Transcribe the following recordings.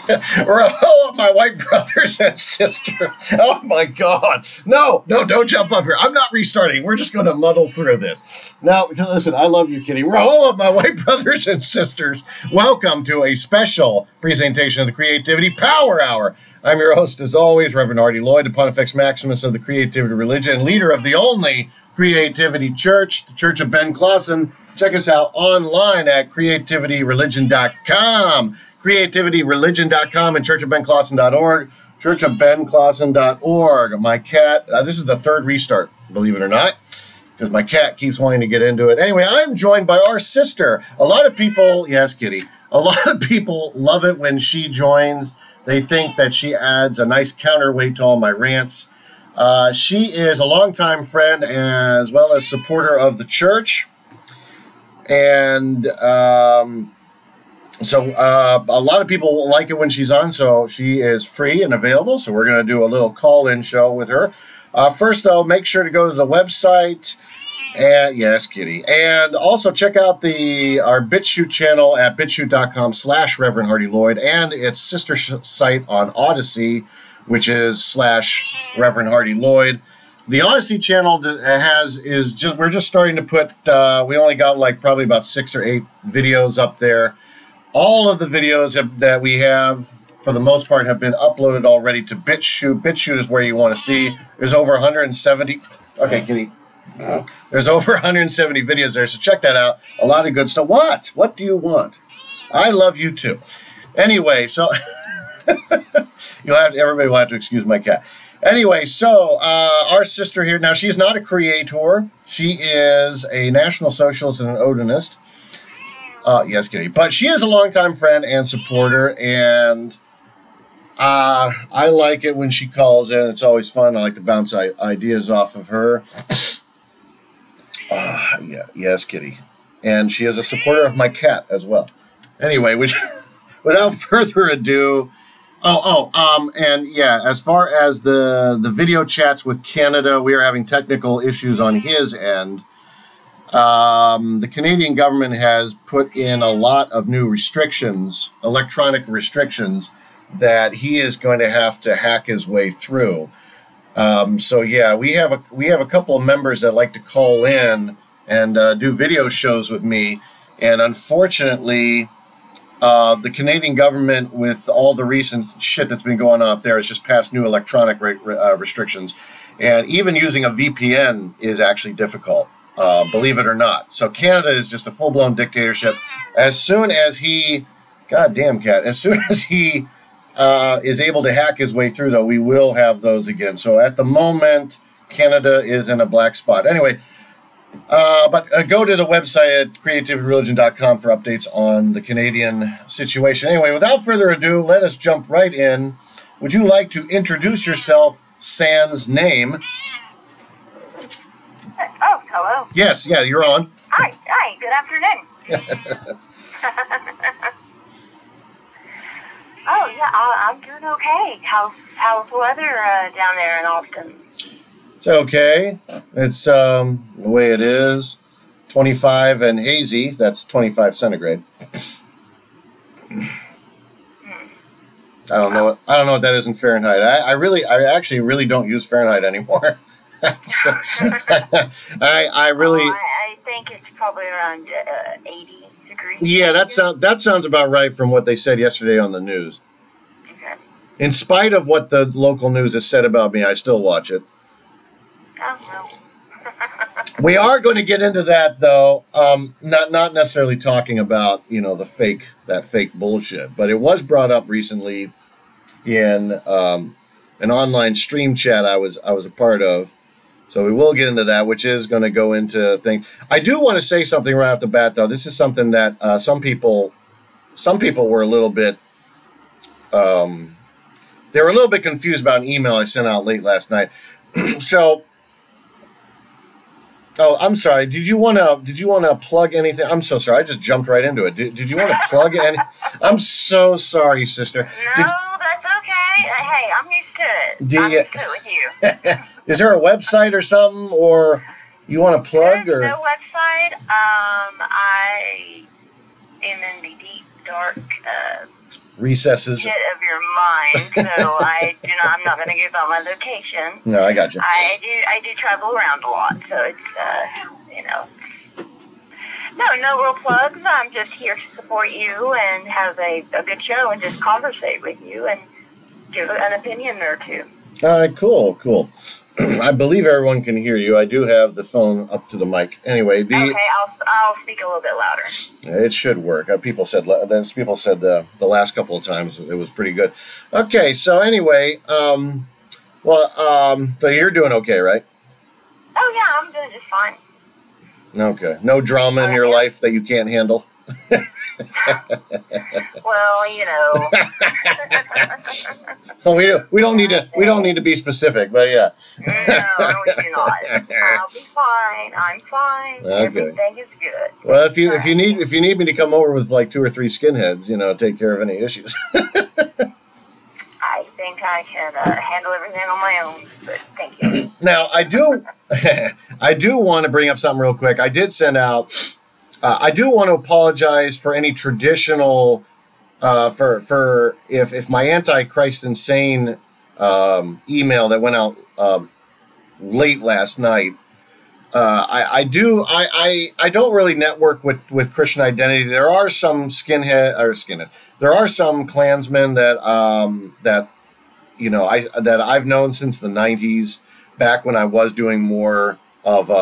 Oh, my white brothers and sisters. Oh, my God. No, don't jump up here. I'm not restarting. We're just going to muddle through this. Now, listen, I love you, Kitty. Oh, my white brothers and sisters. Welcome to a special presentation of the Creativity Power Hour. I'm your host, as always, Reverend Hardy Lloyd, the Pontifex Maximus of the Creativity Religion and leader of the only Creativity Church, the Church of Ben Clausen. Check us out online at creativityreligion.com. creativityreligion.com and churchofbenclausen.org, churchofbenclausen.org. My cat, this is the third restart, believe it or not, because my cat keeps wanting to get into it. Anyway, I'm joined by our sister. A lot of people, yes, Kitty, a lot of people love it when she joins. They think that she adds a nice counterweight to all my rants. She is a longtime friend as well as supporter of the church. And so a lot of people like it when she's on, so she is free and available. So we're going to do a little call-in show with her. First, though, make sure to go to the website. And yes, Kitty. And also check out our BitChute channel at bitchute.com/Reverend Hardy Lloyd and its sister site on Odyssey, which is /Reverend Hardy Lloyd. The Odyssey channel we're just starting to put, we only got probably about 6 or 8 videos up there. All of the videos that we have, for the most part, have been uploaded already to BitChute. BitChute is where you want to see. There's over 170. Okay, Kitty. There's over 170 videos there, so check that out. A lot of good stuff. What? What do you want? I love you too. Anyway, so everybody will have to excuse my cat. Anyway, so our sister here, now she's not a creator. She is a National Socialist and an Odinist. Yes, Kitty. But she is a longtime friend and supporter, and I like it when she calls in. It's always fun. I like to bounce ideas off of her. Yes, Kitty. And she is a supporter of my cat as well. Anyway, without further ado, and yeah, as far as the video chats with Canada, we are having technical issues on his end. The Canadian government has put in a lot of new restrictions, electronic restrictions, that he is going to have to hack his way through. So yeah, we have a couple of members that like to call in and do video shows with me, and unfortunately, the Canadian government, with all the recent shit that's been going on up there, has just passed new electronic restrictions, and even using a VPN is actually difficult. Believe it or not. So Canada is just a full-blown dictatorship. As soon as he, goddamn cat, as soon as he is able to hack his way through, though, we will have those again. So at the moment, Canada is in a black spot. Anyway, but go to the website at creativityreligion.com for updates on the Canadian situation. Anyway, without further ado, let us jump right in. Would you like to introduce yourself, sans name? Oh, hello. Yes, yeah, you're on. Hi, good afternoon. Oh, yeah, I'm doing okay. How's the weather down there in Austin? It's okay. It's the way it is. 25 and hazy. That's 25 centigrade. I don't know what that is in Fahrenheit. I actually really don't use Fahrenheit anymore. I think it's probably around 80 degrees. Yeah, that sounds about right from what they said yesterday on the news. Okay. In spite of what the local news has said about me, I still watch it. Oh, well. We are going to get into that, though. Not necessarily talking about that fake bullshit, but it was brought up recently in an online stream chat I was a part of. So we will get into that, which is going to go into things. I do want to say something right off the bat, though. This is something that some people were a little bit, they were a little bit confused about an email I sent out late last night. So, I'm sorry. Did you want to plug anything? I'm so sorry. I just jumped right into it. Did you want to plug any? I'm so sorry, sister. No, that's okay. Hey, I'm used to it. I'm used to it with you. Is there a website or something, or you want to plug? There's no website. I am in the deep, dark recesses pit of fine. So I'm not going to give out my location. No, I got you. I do travel around a lot, so it's it's no real plugs. I'm just here to support you and have a good show and just conversate with you and give an opinion or two. All right, cool. I believe everyone can hear you. I do have the phone up to the mic. Anyway, okay, I'll speak a little bit louder. It should work. People said the last couple of times it was pretty good. Okay, so anyway, so you're doing okay, right? Oh yeah, I'm doing just fine. Okay, no drama in your life that you can't handle. Well, we don't need to be specific, but yeah. No, we do not. I'll be fine. I'm fine. Okay. Everything is good. Well, if you need me to come over with like 2 or 3 skinheads, take care of any issues. I think I can handle everything on my own, but thank you. Now, I do want to bring up something real quick. I did send out. I do want to apologize for any traditional, for if my Antichrist Insane email that went out late last night. I don't really network with Christian Identity. There are some skinheads. There are some Klansmen that I've known since the 90s, back when I was doing more of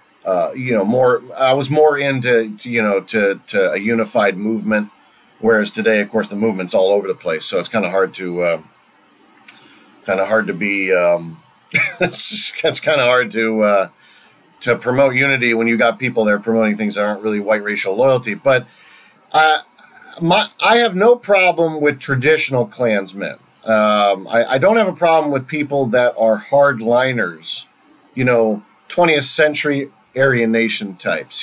I was more into a unified movement, whereas today, of course, the movement's all over the place. So it's kind of hard to be. It's kind of hard to promote unity when you got people that are promoting things that aren't really white racial loyalty. But I have no problem with traditional Klansmen. I don't have a problem with people that are hardliners, 20th century Aryan Nation types,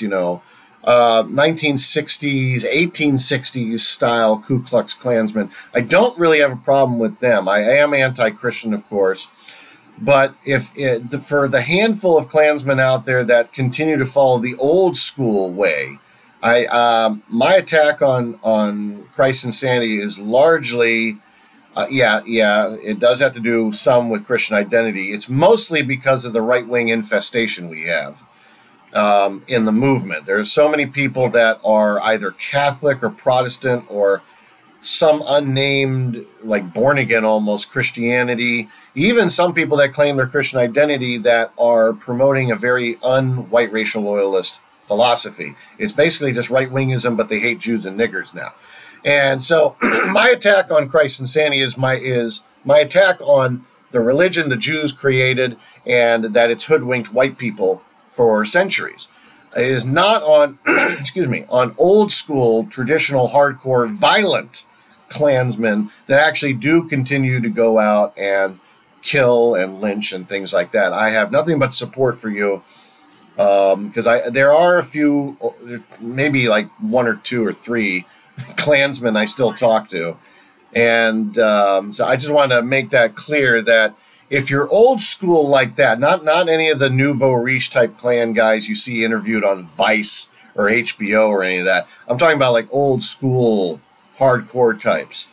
1960s, 1860s style Ku Klux Klansmen. I don't really have a problem with them. I am anti-Christian, of course. But for the handful of Klansmen out there that continue to follow the old school way, my attack on Christ Insanity is largely, it does have to do some with Christian Identity. It's mostly because of the right-wing infestation we have in the movement. There's so many people that are either Catholic or Protestant or some unnamed, like born-again almost Christianity, even some people that claim their Christian identity that are promoting a very un-white racial loyalist philosophy. It's basically just right-wingism, but they hate Jews and niggers now. And so my attack on Christ Insanity is my attack on the religion the Jews created and that it's hoodwinked white people for centuries. It is not on, on old school, traditional, hardcore, violent Klansmen that actually do continue to go out and kill and lynch and things like that. I have nothing but support for you because there are a few, maybe like 1 or 2 or 3 Klansmen I still talk to. And so I just want to make that clear that if you're old school like that, not any of the nouveau riche type Klan guys you see interviewed on Vice or HBO or any of that. I'm talking about like old school hardcore types.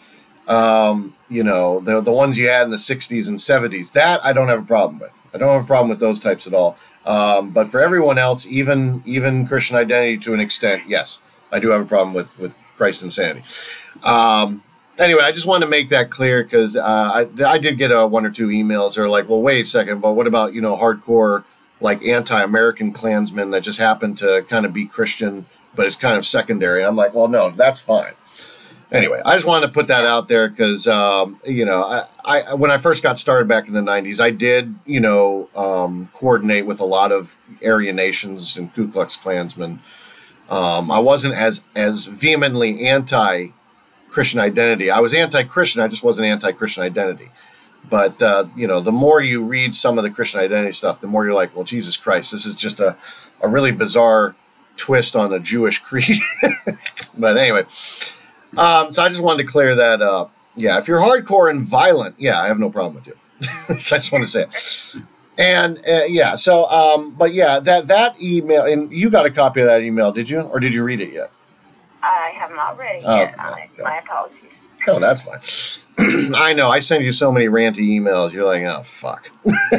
The ones you had in the 60s and 70s. That I don't have a problem with. I don't have a problem with those types at all. But for everyone else, even Christian Identity to an extent, yes, I do have a problem with Christ Insanity. Anyway, I just wanted to make that clear because I did get 1 or 2 emails that are like, well, wait a second, but what about, hardcore, like anti-American Klansmen that just happen to kind of be Christian, but it's kind of secondary? And I'm like, well, no, that's fine. Anyway, I just wanted to put that out there because, I when I first got started back in the 90s, I did, coordinate with a lot of Aryan Nations and Ku Klux Klansmen. I wasn't as vehemently anti-Christian Identity. I was anti-Christian. I just wasn't anti-Christian Identity. But, the more you read some of the Christian Identity stuff, the more you're like, well, Jesus Christ, this is just a really bizarre twist on the Jewish creed. But anyway, so I just wanted to clear that up. Yeah, if you're hardcore and violent, I have no problem with you. So I just want to say it. And that email, and you got a copy of that email, did you? Or did you read it yet? I have not read it yet. My apologies. Oh, that's fine. I know. I send you so many ranty emails. You're like, oh, fuck.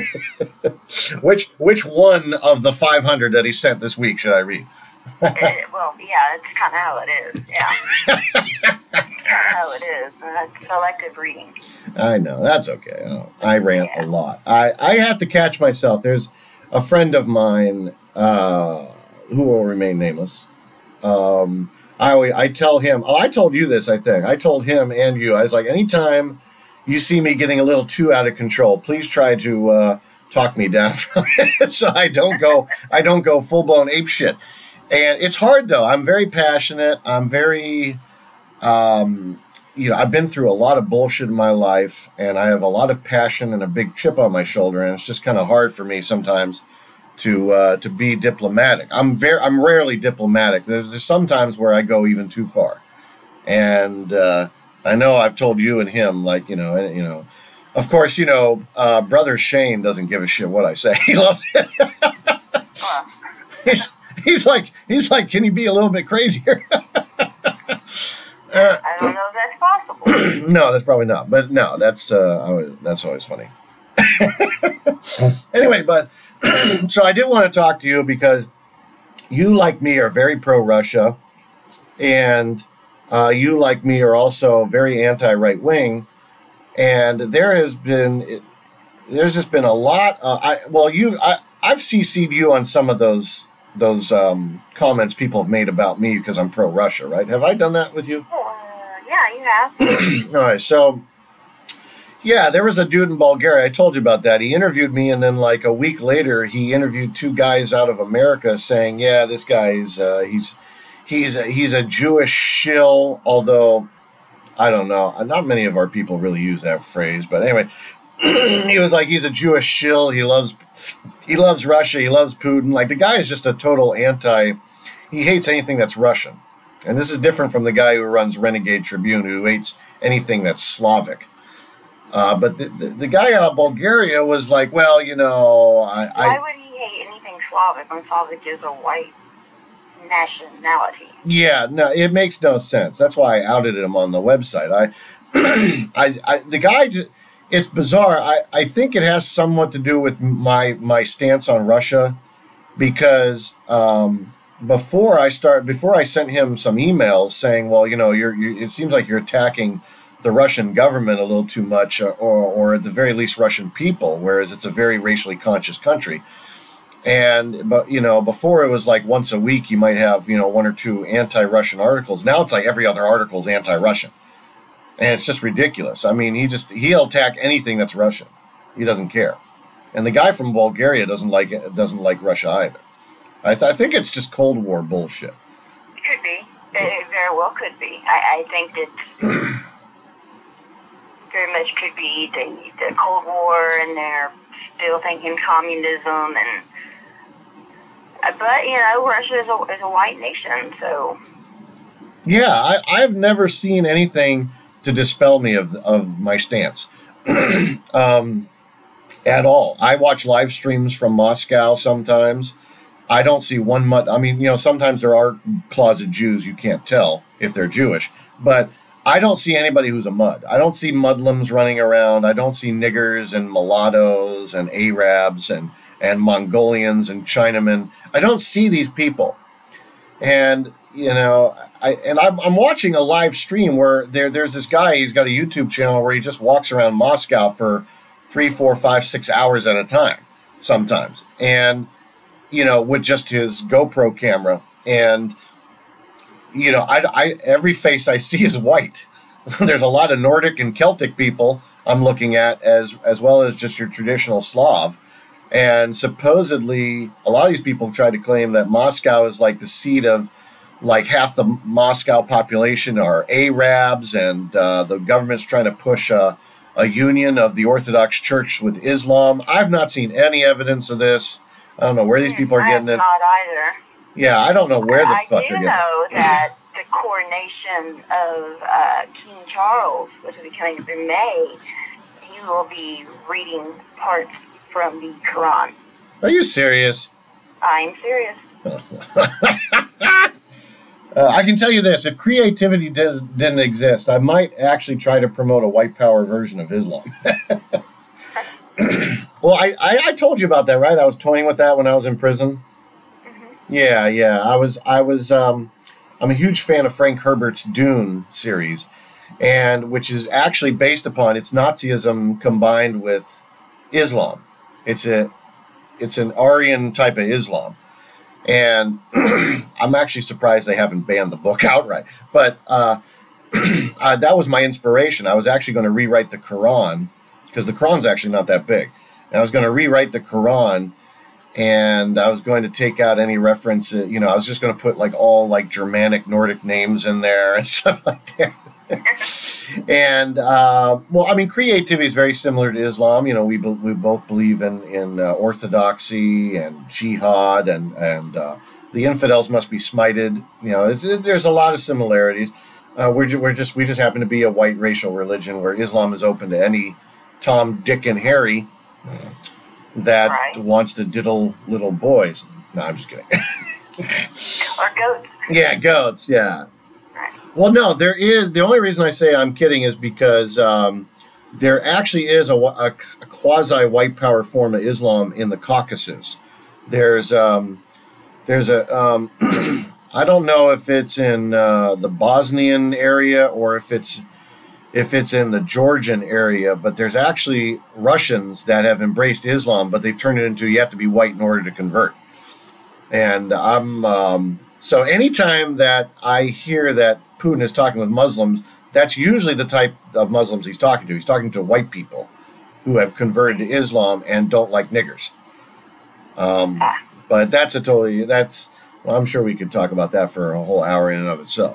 Which one of the 500 that he sent this week should I read? Well, yeah, that's kind of how it is. Yeah. That's kind of how it is. Selective reading. I know. That's okay. I rant a lot. I have to catch myself. There's a friend of mine who will remain nameless. I tell him, I told you this, I think. I told him and you, I was like, anytime you see me getting a little too out of control, please try to talk me down from it so I don't go full-blown ape shit. And it's hard, though. I'm very passionate. I'm very, I've been through a lot of bullshit in my life, and I have a lot of passion and a big chip on my shoulder, and it's just kind of hard for me sometimes to be diplomatic. I'm rarely diplomatic. There's sometimes where I go even too far, and I know I've told you and him, like, of course, brother Shane doesn't give a shit what I say. He loves it. He's like, can you be a little bit crazier? I don't know if that's possible. No, that's probably not. But no, that's always funny. Anyway, but so I did want to talk to you because you, like me, are very pro-Russia, and you, like me, are also very anti-right-wing. And there's just been a lot. I've CC'd you on some of those comments people have made about me because I'm pro-Russia, right? Have I done that with you? Yeah, you have. All right, so yeah, there was a dude in Bulgaria. I told you about that. He interviewed me, and then like a week later, he interviewed two guys out of America, saying, "Yeah, this guy's he's a Jewish shill." Although I don't know, not many of our people really use that phrase, but anyway, he was like, he's a Jewish shill. He loves Russia. He loves Putin. Like, the guy is just a total he hates anything that's Russian. And this is different from the guy who runs Renegade Tribune, who hates anything that's Slavic. But the guy out of Bulgaria was like, well, why would he hate anything Slavic when Slavic is a white nationality? Yeah, no, it makes no sense. That's why I outed him on the website. The guy, it's bizarre. I think it has somewhat to do with my stance on Russia, because before I sent him some emails saying, well, it seems like you're attacking the Russian government a little too much, or at the very least Russian people, whereas it's a very racially conscious country. But before it was like once a week you might have one or two anti-Russian articles. Now it's like every other article is anti-Russian, and it's just ridiculous. I mean, he'll attack anything that's Russian. He doesn't care. And the guy from Bulgaria doesn't like Russia either. I think it's just Cold War bullshit. It could be. It very well could be. I think it's very much could be the Cold War, and they're still thinking communism, but Russia is a white nation, so. Yeah, I've never seen anything to dispel me of my stance at all. I watch live streams from Moscow sometimes. I don't see one I mean, sometimes there are closet Jews. You can't tell if they're Jewish, but I don't see anybody who's a mud. I don't see Muslims running around. I don't see niggers and mulattoes and Arabs and Mongolians and Chinamen. I don't see these people. And, I'm watching a live stream where there's this guy, he's got a YouTube channel where he just walks around Moscow for 3, 4, 5, 6 hours at a time sometimes. And, with just his GoPro camera. And, every face I see is white. There's a lot of Nordic and Celtic people I'm looking at as well as just your traditional Slav. And supposedly a lot of these people try to claim that Moscow is like the seat of like half the Moscow population are Arabs, and the government's trying to push a union of the Orthodox Church with Islam. I've not seen any evidence of this. I don't know where these people are getting it. Not either. Yeah, I don't know where the fuck they're getting it. I do know that the coronation of King Charles, which will be coming up in May, he will be reading parts from the Quran. Are you serious? I'm serious. I can tell you this: if creativity didn't exist, I might actually try to promote a white power version of Islam. Well, I told you about that, right? I was toying with that when I was in prison. Mm-hmm. Yeah. I'm a huge fan of Frank Herbert's Dune series, and which is actually based upon it's Nazism combined with Islam. It's an Aryan type of Islam, and I'm actually surprised they haven't banned the book outright. But that was my inspiration. I was actually going to rewrite the Quran because the Quran's actually not that big. And I was going to rewrite the Quran, and I was going to take out any reference. I was just going to put like all like Germanic, Nordic names in there and stuff like that. And creativity is very similar to Islam. We both believe in orthodoxy and jihad, and the infidels must be smited. There's a lot of similarities. We just happen to be a white racial religion where Islam is open to any Tom, Dick, and Harry that wants to diddle little boys. No, I'm just kidding. Or goats. Yeah, goats. Yeah. Well, no, there is. The only reason I say I'm kidding is because there actually is a quasi-white power form of Islam in the Caucasus. There's a I don't know if it's in the Bosnian area or if it's in the Georgian area, but there's actually Russians that have embraced Islam, but they've turned it into you have to be white in order to convert. And so anytime that I hear that Putin is talking with Muslims, that's usually the type of Muslims he's talking to. He's talking to white people who have converted to Islam and don't like niggers. But I'm sure we could talk about that for a whole hour in and of itself.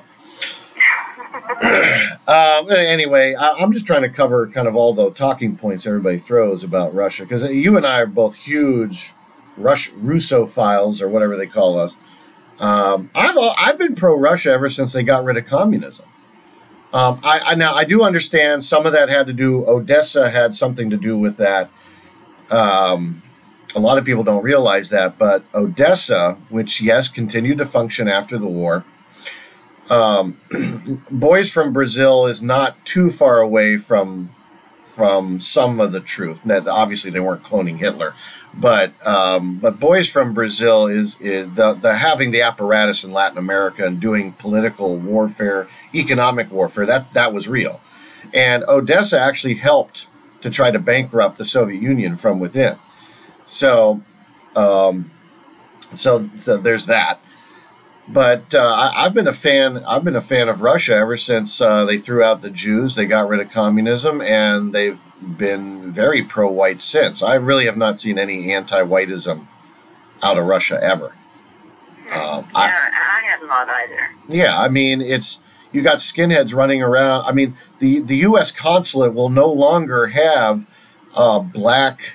Anyway, I'm just trying to cover kind of all the talking points everybody throws about Russia, because you and I are both huge Russophiles, or whatever they call us. I've been pro-Russia ever since they got rid of communism. I do understand some of that had to do. Odessa had something to do with that. A lot of people don't realize that, but Odessa, which yes continued to function after the war. Boys from Brazil is not too far away from some of the truth. That obviously they weren't cloning Hitler, but Boys from Brazil is the having the apparatus in Latin America and doing political warfare, economic warfare. That was real, and Odessa actually helped to try to bankrupt the Soviet Union from within. So there's that. But I've been a fan of Russia ever since they threw out the Jews. They got rid of communism, and they've been very pro-white since. I really have not seen any anti-whiteism out of Russia ever. I have not either. Yeah, I mean, you got skinheads running around. I mean, the U.S. consulate will no longer have black.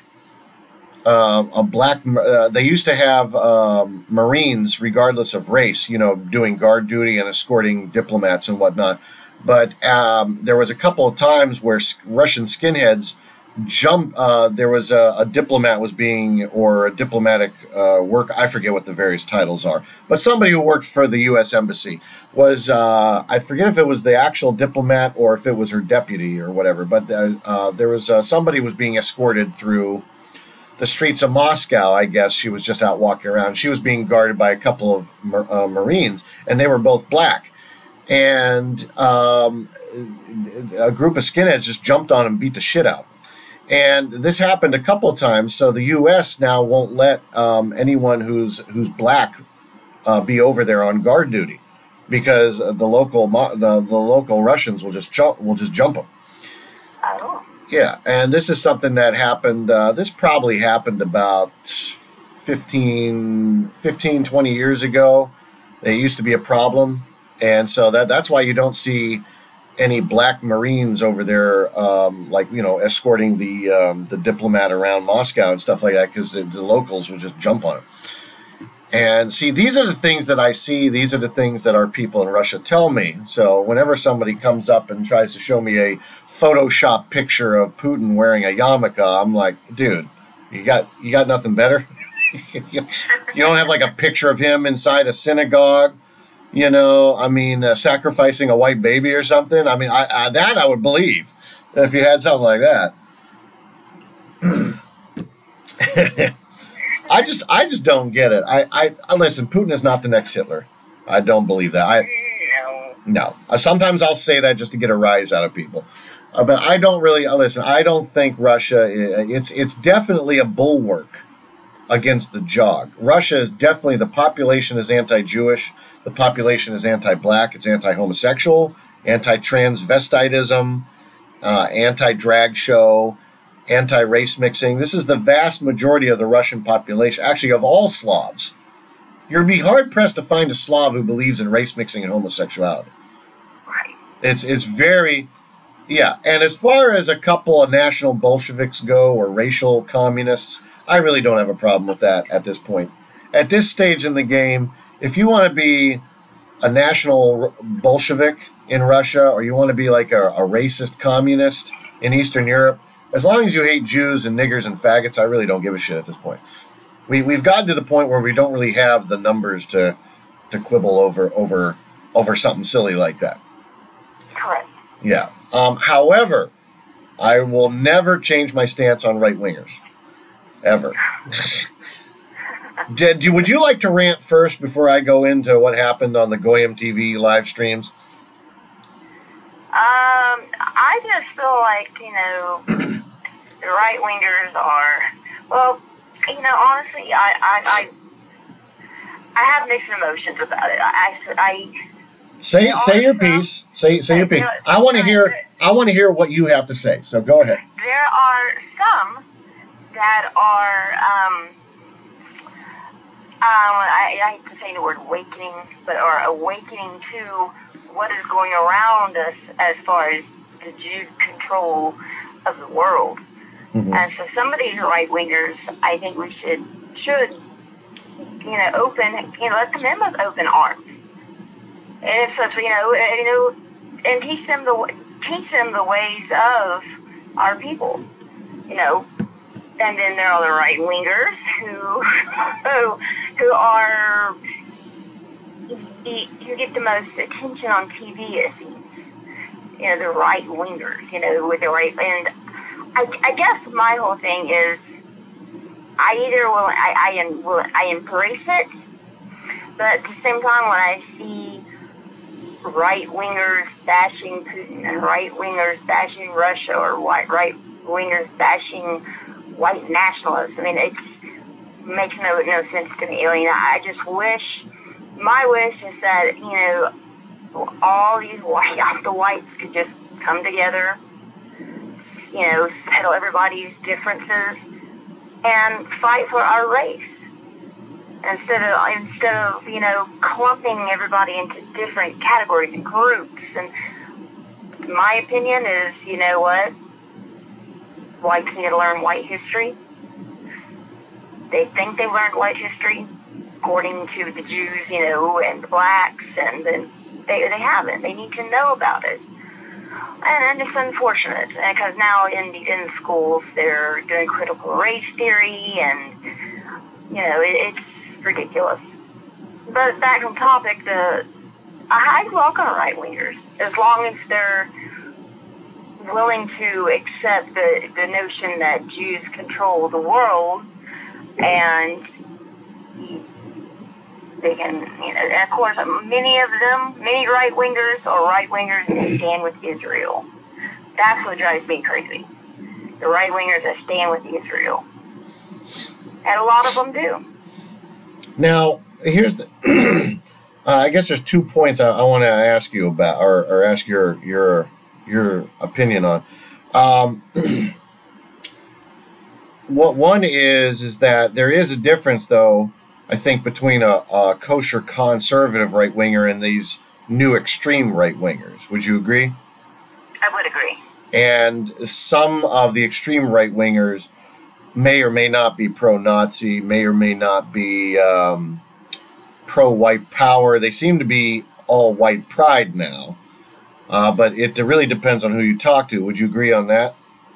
They used to have Marines, regardless of race, doing guard duty and escorting diplomats and whatnot. But there was a couple of times where Russian skinheads jumped. There was a diplomat or a diplomatic work. I forget what the various titles are, but somebody who worked for the U.S. Embassy was, I forget if it was the actual diplomat or if it was her deputy or whatever. But there was somebody was being escorted through the streets of Moscow. I guess she was just out walking around. She was being guarded by a couple of Marines, and they were both black. And a group of skinheads just jumped on and beat the shit out. And this happened a couple of times. So the U.S. now won't let anyone who's black be over there on guard duty, because the local Russians will just jump them. Oh. Yeah, and this is something that happened, this probably happened about 15, 20 years ago. It used to be a problem, and so that's why you don't see any black Marines over there, escorting the diplomat around Moscow and stuff like that, because the locals will just jump on it. And see, these are the things that I see. These are the things that our people in Russia tell me. So whenever somebody comes up and tries to show me a Photoshop picture of Putin wearing a yarmulke, I'm like, dude, you got nothing better? You don't have like a picture of him inside a synagogue I mean, sacrificing a white baby or something. I mean, I would believe if you had something like that. I just don't get it. I listen. Putin is not the next Hitler. I don't believe that. No. Sometimes I'll say that just to get a rise out of people, but I don't really listen. I don't think Russia. It's definitely a bulwark against the jog. Russia is definitely, the population is anti-Jewish. The population is anti-black. It's anti-homosexual, anti-transvestitism, anti-drag show, anti-race mixing. This is the vast majority of the Russian population, actually of all Slavs. You'd be hard-pressed to find a Slav who believes in race mixing and homosexuality. Right. It's very, yeah. And as far as a couple of national Bolsheviks go, or racial communists, I really don't have a problem with that at this point. At this stage in the game, if you want to be a national Bolshevik in Russia, or you want to be like a racist communist in Eastern Europe, as long as you hate Jews and niggers and faggots, I really don't give a shit at this point. We've gotten to the point where we don't really have the numbers to quibble over something silly like that. Correct. Yeah. However, I will never change my stance on right-wingers. Ever. Would you like to rant first before I go into what happened on the Goyim TV live streams? I just feel like, the right-wingers are, well, honestly, I have mixed emotions about it. Say your piece. Say your piece. I want to hear what you have to say. So go ahead. There are some that are, I hate to say the word awakening, but are awakening to what is going around us as far as the Jew control of the world. Mm-hmm. And so some of these right-wingers, I think we should let them in with open arms. And if so, and teach them the ways of our people, And then there are the right-wingers who are, you get the most attention on TV, it seems. The right-wingers, with the right, and I guess my whole thing is, I embrace it, but at the same time, when I see right-wingers bashing Putin and right-wingers bashing Russia, or right-wingers bashing white nationalists, it makes no sense to me. I just wish, my wish is that, all these the whites could just come together, settle everybody's differences, and fight for our race. Instead of clumping everybody into different categories and groups. And my opinion is, what? Whites need to learn white history. They think they learned white history, according to the Jews, and the blacks, and then they haven't. They need to know about it. And it's unfortunate, because now in schools they're doing critical race theory, and it's ridiculous. But back on topic, I welcome right-wingers as long as they're willing to accept the notion that Jews control the world, and they can, and of course, many right-wingers are right-wingers that stand with Israel. That's what drives me crazy. The right-wingers that stand with Israel. And a lot of them do. Now, here's the... I guess there's 2 points I want to ask you about, or ask your opinion on. What one is that there is a difference, though, I think, between a kosher conservative right-winger and these new extreme right-wingers. Would you agree? I would agree. And some of the extreme right-wingers may or may not be pro-Nazi, may or may not be pro-white power. They seem to be all white pride now. But it really depends on who you talk to. Would you agree on that?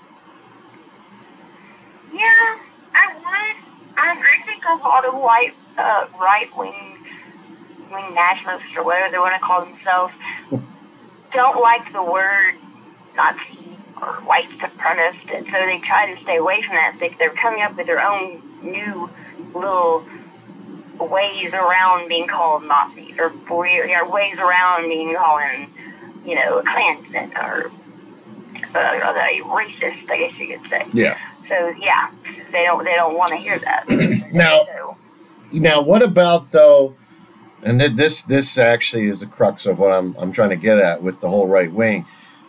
Yeah, I would. I think a lot of white right-wing right-wing nationalists or whatever they want to call themselves don't like the word Nazi or white supremacist, and so they try to stay away from that. So they're coming up with their own new little ways around being called Nazis, or ways around being called, a Klansman or a racist, I guess you could say. Yeah. So yeah, they don't want to hear that. Now, what about though? And this actually is the crux of what I'm trying to get at with the whole right wing.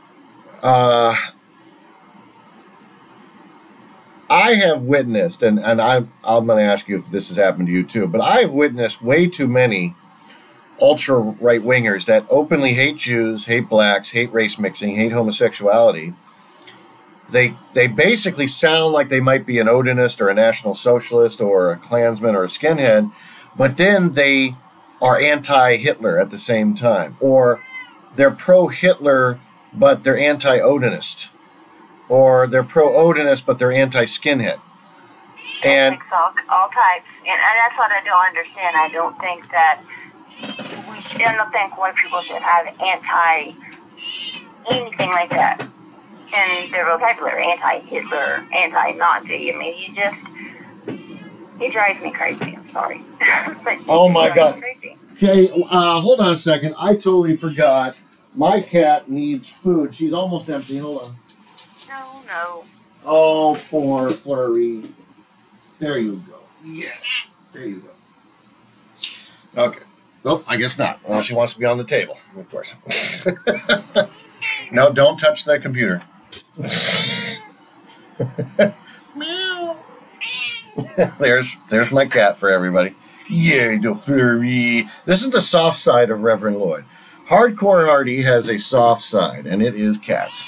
I have witnessed, and I'm going to ask you if this has happened to you too, but I've witnessed way too many ultra right wingers that openly hate Jews, hate blacks, hate race mixing, hate homosexuality. They basically sound like they might be an Odinist or a National Socialist or a Klansman or a skinhead, but then they are anti-Hitler at the same time, or they're pro-Hitler but they're anti-Odinist, or they're pro-Odinist but they're anti-skinhead. And all types, and that's what I don't understand. I don't think that I don't think white people should have anti anything like that in their vocabulary. Anti-Hitler, anti-Nazi. I mean, it drives me crazy. I'm sorry. But oh my God. Okay, hold on a second. I totally forgot. My cat needs food. She's almost empty. Hold on. No. Oh, poor Flurry. There you go. Yes. There you go. Okay. Nope, I guess not. Well, she wants to be on the table, of course. No, don't touch the computer. Meow. There's my cat for everybody. Yeah, you Flurry. This is the soft side of Reverend Lloyd. Hardcore Hardy has a soft side, and it is cats.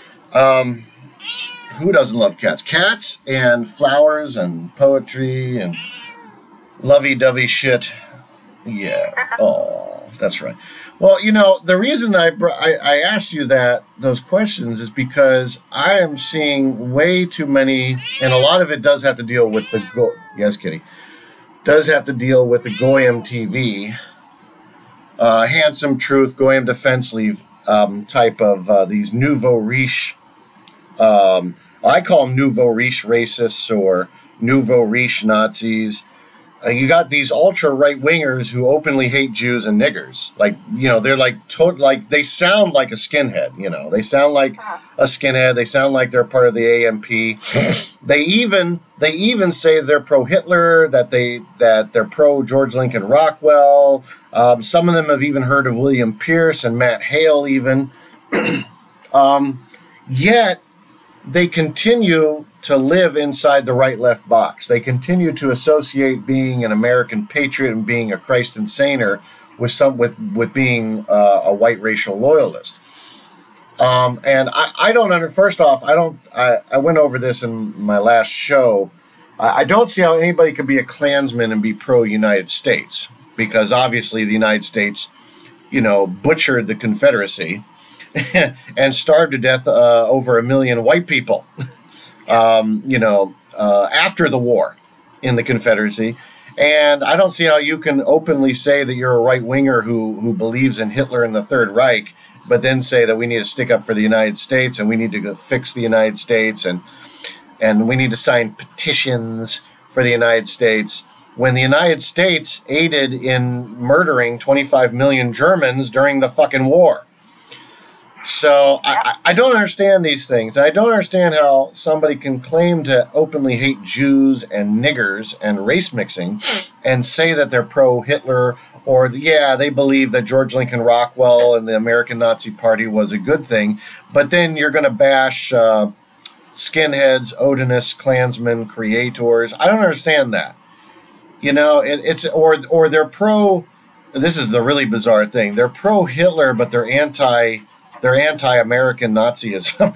Who doesn't love cats? Cats and flowers and poetry and lovey-dovey shit. Yeah. Oh, that's right. Well, the reason I asked you those questions is because I am seeing way too many, and a lot of it does have to deal with yes, Kitty, does have to deal with the Goyim TV, Handsome Truth, Goyim Defense League type of these nouveau riche. I call them nouveau riche racists or nouveau riche Nazis. You got these ultra right wingers who openly hate Jews and niggers. Like, they're like they sound like a skinhead. They sound like a skinhead. They sound like they're part of the AMP. They even say they're pro Hitler. That they're pro George Lincoln Rockwell. Some of them have even heard of William Pierce and Matt Hale. Even yet they continue to live inside the right-left box. They continue to associate being an American patriot and being a Christ and saner with being a white racial loyalist. And I don't. First off, I went over this in my last show. I don't see how anybody could be a Klansman and be pro-United States, because obviously the United States, butchered the Confederacy and starved to death over 1 million white people. After the war in the Confederacy. And I don't see how you can openly say that you're a right-winger who believes in Hitler and the Third Reich, but then say that we need to stick up for the United States and we need to fix the United States and we need to sign petitions for the United States, when the United States aided in murdering 25 million Germans during the fucking war. So I don't understand these things. I don't understand how somebody can claim to openly hate Jews and niggers and race mixing and say that they're pro-Hitler, or, they believe that George Lincoln Rockwell and the American Nazi Party was a good thing, but then you're going to bash skinheads, Odinists, Klansmen, creators. I don't understand that. Or they're pro, this is the really bizarre thing, they're pro-Hitler, but they're anti-American Nazism.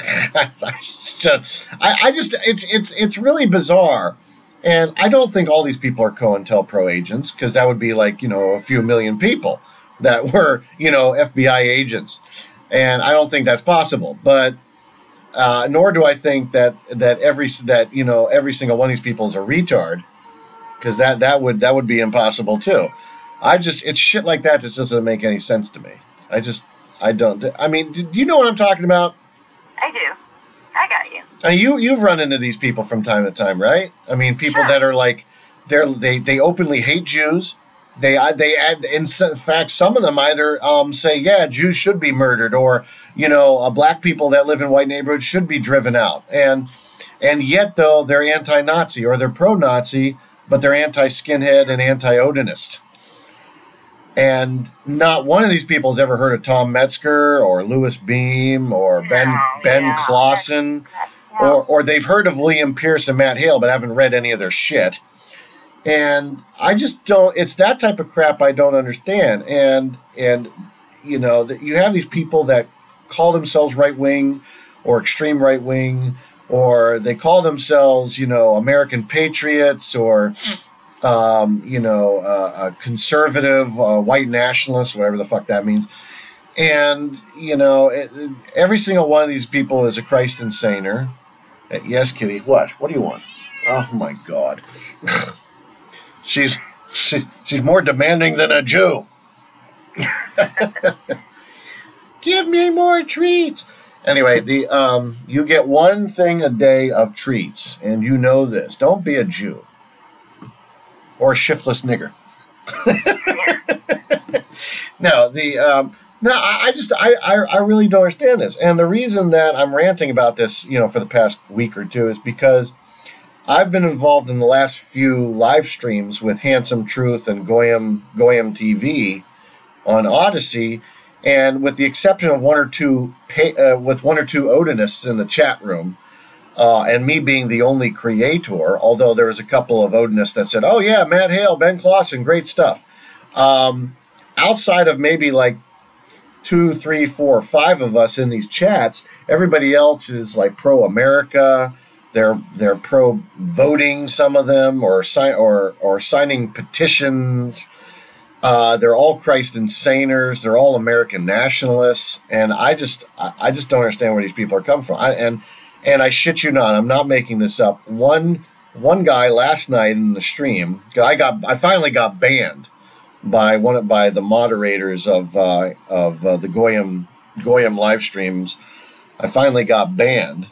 It's really bizarre. And I don't think all these people are COINTELPRO agents, because that would be like, a few million people that were, FBI agents. And I don't think that's possible. But nor do I think that every single one of these people is a retard, because that would be impossible too. it's shit like that just doesn't make any sense to me. I don't. I mean, do you know what I'm talking about? I do. I got you. You've run into these people from time to time, right? I mean, people that are like, they openly hate Jews. They in fact, some of them either say, yeah, Jews should be murdered, or black people that live in white neighborhoods should be driven out, and yet though they're anti-Nazi or they're pro-Nazi, but they're anti-skinhead and anti-Odinist. And not one of these people has ever heard of Tom Metzger or Louis Beam or Ben Clausen, or they've heard of William Pierce and Matt Hale, but haven't read any of their shit. And I just don't. It's that type of crap I don't understand. And that you have these people that call themselves right wing or extreme right wing, or they call themselves American patriots, or conservative, white nationalists, whatever the fuck that means. And, every single one of these people is a Christ insaner. Yes, Kitty. What? What do you want? Oh, my God. She's more demanding than a Jew. Give me more treats. Anyway, you get one thing a day of treats, and you know this. Don't be a Jew. Or a shiftless nigger. I really don't understand this. And the reason that I'm ranting about this, for the past week or two is because I've been involved in the last few live streams with Handsome Truth and Goyim TV on Odyssey, and with the exception of one or two Odinists in the chat room, and me being the only creator, although there was a couple of Odinists that said, oh yeah, Matt Hale, Ben Clausen, great stuff. Outside of maybe like 2, 3, 4, 5 of us in these chats, everybody else is like pro-America. They're pro-voting, some of them, or signing petitions. They're all Christ insaners. They're all American nationalists. And I just don't understand where these people are coming from. And I shit you not, I'm not making this up. One guy last night in the stream, I finally got banned by the moderators of the Goyim live streams. I finally got banned.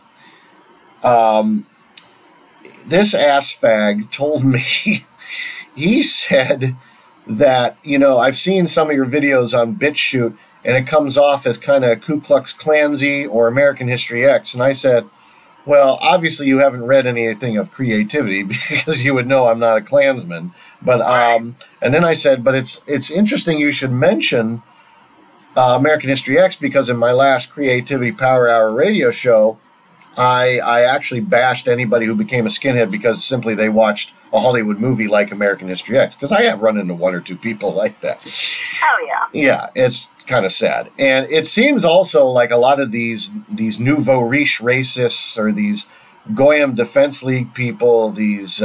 This ass fag told me, he said that, I've seen some of your videos on BitChute and it comes off as kind of Ku Klux Klansy or American History X. And I said, well, obviously you haven't read anything of creativity because you would know I'm not a Klansman. But and then I said, but it's interesting you should mention American History X, because in my last Creativity Power Hour radio show, I actually bashed anybody who became a skinhead because simply they watched a Hollywood movie like American History X. Because I have run into one or two people like that. Oh, yeah. Yeah, it's kind of sad. And it seems also like a lot of these nouveau riche racists, or these Goyim Defense League people, these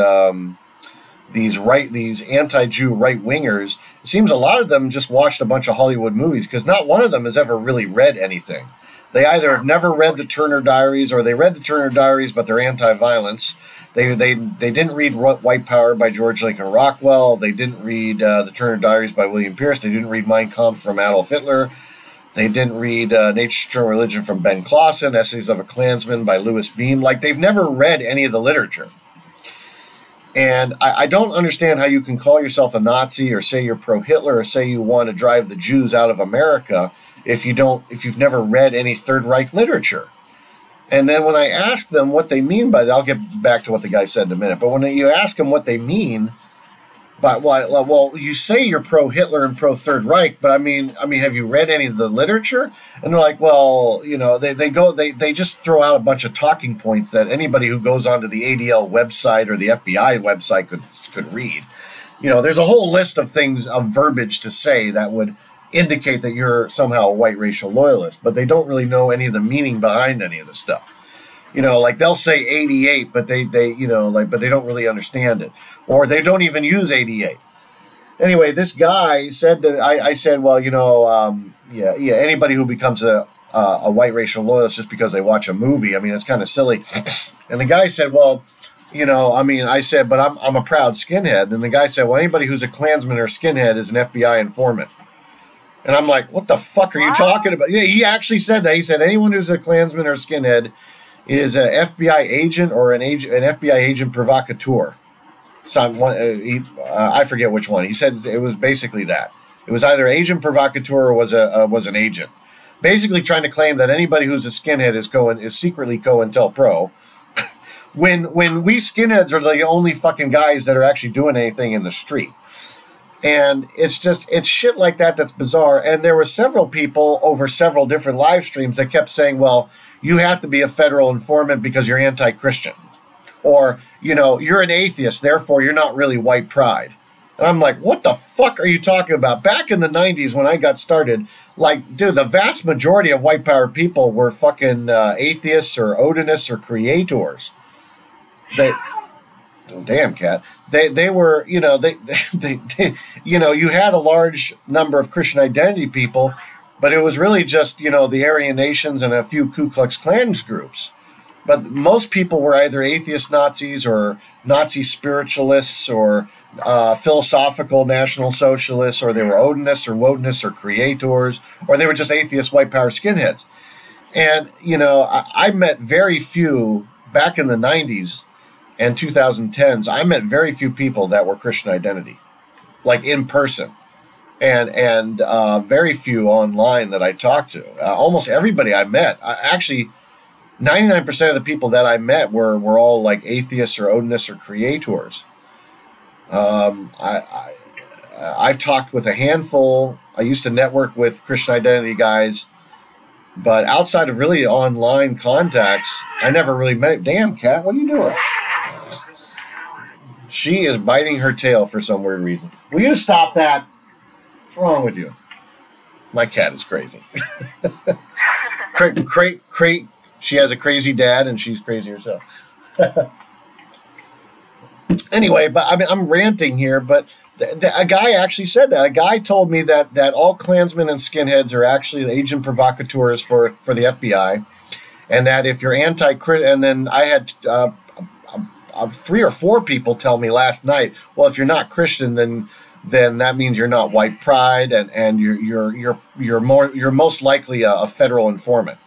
anti-Jew right-wingers, it seems a lot of them just watched a bunch of Hollywood movies, because not one of them has ever really read anything. They either have never read the Turner Diaries, or they read the Turner Diaries, but they're anti-violence. They didn't read White Power by George Lincoln Rockwell. They didn't read the Turner Diaries by William Pierce. They didn't read Mein Kampf from Adolf Hitler. They didn't read Nature's Eternal Religion from Ben Clausen, Essays of a Klansman by Louis Beam. Like, they've never read any of the literature. And I don't understand how you can call yourself a Nazi, or say you're pro-Hitler, or say you want to drive the Jews out of America if you've never read any Third Reich literature. And then when I ask them what they mean by that, I'll get back to what the guy said in a minute, but when you ask them what they mean by, well, you say you're pro-Hitler and pro-Third Reich, but I mean, have you read any of the literature? And they're like, well, they just throw out a bunch of talking points that anybody who goes onto the ADL website or the FBI website could read. There's a whole list of things, of verbiage to say that would indicate that you're somehow a white racial loyalist, but they don't really know any of the meaning behind any of the stuff. Like they'll say 88, but but they don't really understand it, or they don't even use 88. Anyway, this guy said that I said, well, anybody who becomes a white racial loyalist just because they watch a movie, I mean, it's kind of silly. And the guy said, well, I mean, I said, but I'm a proud skinhead. And the guy said, well, anybody who's a Klansman or skinhead is an FBI informant. And I'm like, what the fuck are you talking about? Yeah, he actually said that. He said anyone who's a Klansman or skinhead is an FBI agent or an FBI agent provocateur. I forget which one. He said it was basically that. It was either agent provocateur or was an agent. Basically trying to claim that anybody who's a skinhead is secretly COINTELPRO. when we skinheads are the only fucking guys that are actually doing anything in the street. And it's shit like that that's bizarre. And there were several people over several different live streams that kept saying, well, you have to be a federal informant because you're anti-Christian. Or, you're an atheist, therefore you're not really white pride. And I'm like, what the fuck are you talking about? Back in the 90s when I got started, like, dude, the vast majority of white power people were fucking atheists or Odinists or creators. Damn, cat. They were, you had a large number of Christian identity people, but it was really just, the Aryan Nations and a few Ku Klux Klan groups. But most people were either atheist Nazis or Nazi spiritualists or philosophical National Socialists, or they were Odinists or Wodenists or creators, or they were just atheist white power skinheads. And, I met very few back in the 90s and 2010s. I met very few people that were Christian identity, like in person, and very few online that I talked to. Almost everybody I met, actually, 99% of the people that I met were all like atheists or Odinists or creators. I've talked with a handful. I used to network with Christian identity guys, but outside of really online contacts, I never really met. Damn, cat, what are you doing? She is biting her tail for some weird reason. Will you stop that? What's wrong with you? My cat is crazy. Crate. She has a crazy dad, and she's crazy herself. Anyway, but I mean, I'm ranting here, but a guy actually said that. A guy told me that all Klansmen and skinheads are actually agent provocateurs for the FBI, and that if you're anti-Christian, and then I had 3 or 4 people tell me last night, well, if you're not Christian, then that means you're not white pride, and you're most likely a federal informant.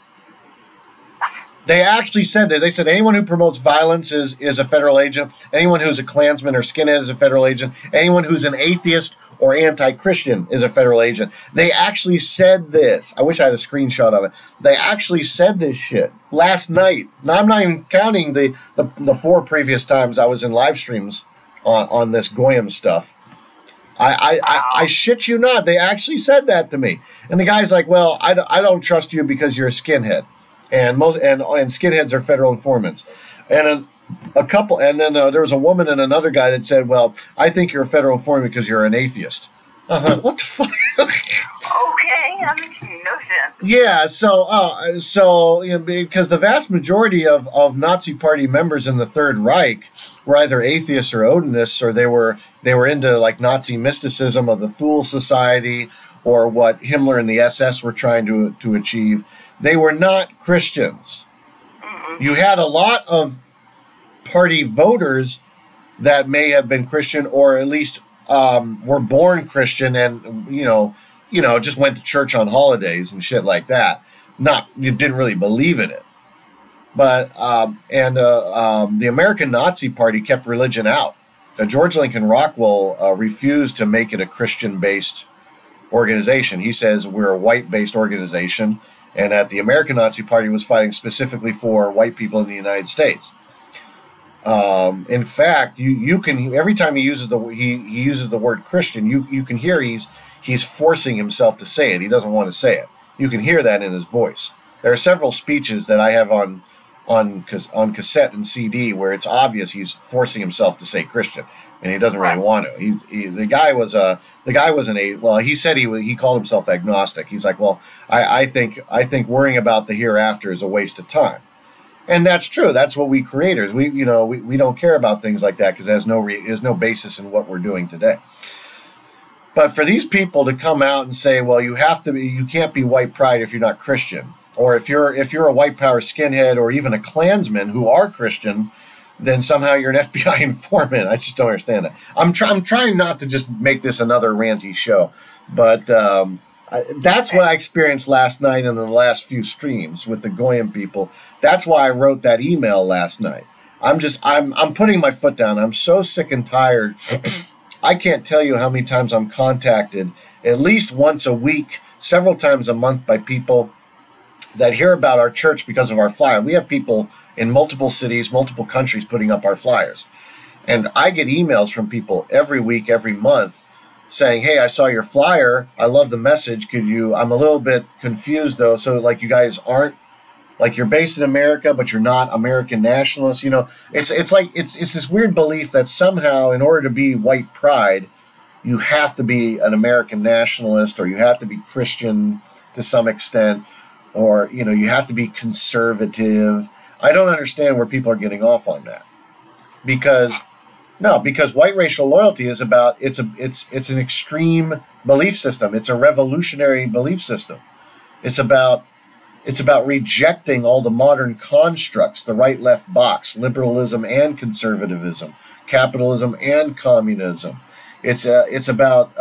They actually said that. They said anyone who promotes violence is a federal agent. Anyone who's a Klansman or skinhead is a federal agent. Anyone who's an atheist or anti-Christian is a federal agent. They actually said this. I wish I had a screenshot of it. They actually said this shit last night. Now, I'm not even counting the 4 previous times I was in live streams on this Goyim stuff. I shit you not. They actually said that to me. And the guy's like, well, I don't trust you because you're a skinhead. And skinheads are federal informants. And there was a woman and another guy that said, well, I think you're a federal informant because you're an atheist. What the fuck? Okay, that makes no sense. Yeah, because the vast majority of Nazi Party members in the Third Reich were either atheists or Odinists, or they were into like Nazi mysticism of the Thule Society, or what Himmler and the SS were trying to achieve. They were not Christians. Mm-mm. You had a lot of party voters that may have been Christian, or at least were born Christian, and just went to church on holidays and shit like that. You didn't really believe in it. But the American Nazi Party kept religion out. George Lincoln Rockwell refused to make it a Christian-based organization. He says we're a white-based organization, and that the American Nazi Party was fighting specifically for white people in the United States. In fact, you can, every time he uses the word Christian, you can hear he's forcing himself to say it. He doesn't want to say it. You can hear that in his voice. There are several speeches that I have on cassette and CD where it's obvious he's forcing himself to say Christian, and he doesn't really want to. The guy he said he called himself agnostic. He's like, well, I think worrying about the hereafter is a waste of time, and that's true. That's what we creators we don't care about things like that because there's no basis in what we're doing today. But for these people to come out and say, well, you can't be white pride if you're not Christian. Or if you're a white power skinhead or even a Klansman who are Christian, then somehow you're an FBI informant. I just don't understand that. I'm trying not to just make this another ranty show, but that's what I experienced last night and in the last few streams with the Goyim people. That's why I wrote that email last night. I'm putting my foot down. I'm so sick and tired. I can't tell you how many times I'm contacted, at least once a week, several times a month, by people that hear about our church because of our flyer. We have people in multiple cities, multiple countries putting up our flyers. And I get emails from people every week, every month saying, hey, I saw your flyer. I love the message. I'm a little bit confused though. So like you guys aren't, like you're based in America, but you're not American nationalists. You know, it's this weird belief that somehow in order to be white pride, you have to be an American nationalist or you have to be Christian to some extent, or, you know, you have to be conservative. I don't understand where people are getting off on that. Because white racial loyalty is about, it's an extreme belief system. It's a revolutionary belief system. It's about rejecting all the modern constructs, the right-left box, liberalism and conservatism, capitalism and communism. It's about